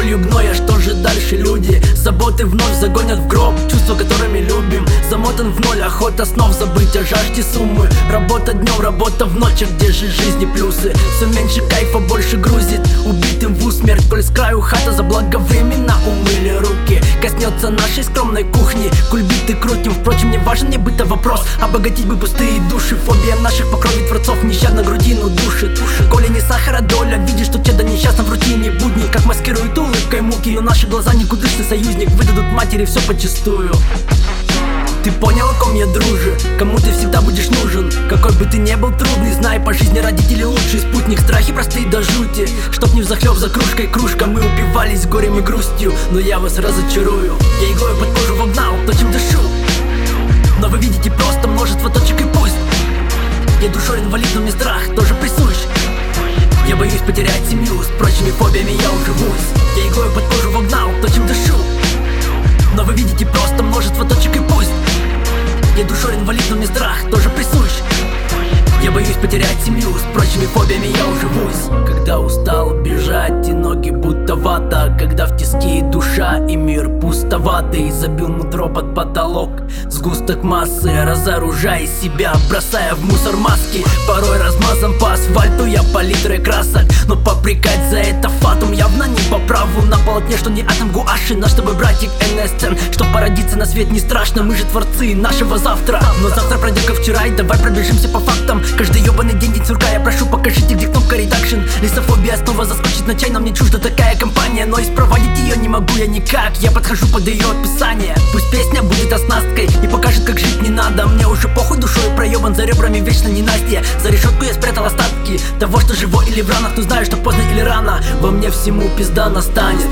болью гноя. Что же дальше, люди? Заботы вновь загонят в гроб чувства, которыми любим. Замотан в ноль, охота снов забыть о жажде суммы. Работа днем, работа в ночь, а где же жизни плюсы? Все меньше кайфа, больше грузит убитым в усмерть. Коль с краю хата, за благо времена умыли руки. Коснется нашей скромной кухни, кульбиты крутим. Впрочем, не важен не быта вопрос, обогатить бы пустые души. Фобия наших по крови творцов нещадно грудину душит. Коли не сахара доля, видишь, что чедо несчастно в рутине будни. Как маскируют улыбкой муки, но наши глаза никудышный союзник. Выдадут матери все почистую. Ты понял, о ком я, друже? Кому ты всегда будешь нужен? Какой бы ты ни был трудный, знай, по жизни родители лучший спутник. Страхи простые до жути, чтоб не взахлеб за кружкой кружка. Мы упивались горем и грустью, но я вас разочарую. Я иглой под кожу вогнал то, чем дышу. Но вы видите просто множество точек, и пусть я душой инвалид, но мне страх тоже присущ. Я боюсь потерять семью, с прочими фобиями я уживусь. Я иглой под кожу вогнал то, чем дышу. Но вы видите просто множество точек, и пусть я душой инвалид, но мне страх тоже присущ. Я боюсь потерять семью, с прочими фобиями я уживусь. Когда устал бежать и ноги будто вата, когда в тиски душа и мир пустоватый, забил нутро под потолок сгусток массы, разоружая себя, бросая в мусор маски. Порой размазан по асфальту я палитрой красок, но попрекать за это фатум явно не по праву. На полотне, что не атом гуаши, наш с тобой братик НСЦ. Что породиться на свет не страшно, мы же творцы нашего завтра. Но завтра пройдет как вчера, и давай пробежимся по фактам. Каждый ебаный день сурка, я прошу, покажите, где кнопка редакшн. Лисофобия снова заскочит на чай, но мне чужда такая компания. Но испроводить ее не могу я никак, я подхожу под ее описание. Пусть песня будет оснасткой и покажет, как жить не надо. Мне уже похуй, душой проебан, за ребрами вечно ненастье. За решетку я спрятал остатки того, что живой или в ранах. Но знаю, что поздно или рано во мне всему пизда настанет.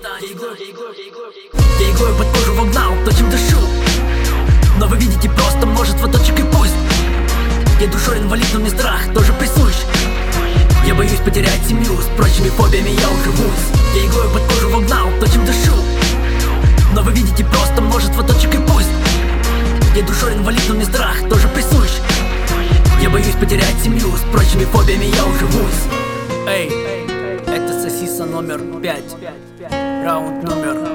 Я иглой под кожу вогнал то, чем дышу. Но вы видите просто множество точек, и пусть я душой инвалид, но мне страх тоже присущ. Я боюсь потерять семью, с прочими фобиями я уживусь. Я иглой под кожу вогнал то, чем дышу. Но вы видите просто множество точек, и пусть я душой инвалид, но мне страх тоже присущ. Я боюсь потерять семью, с прочими фобиями я уживусь. Эй, это Сосиса номер 5, раунд номер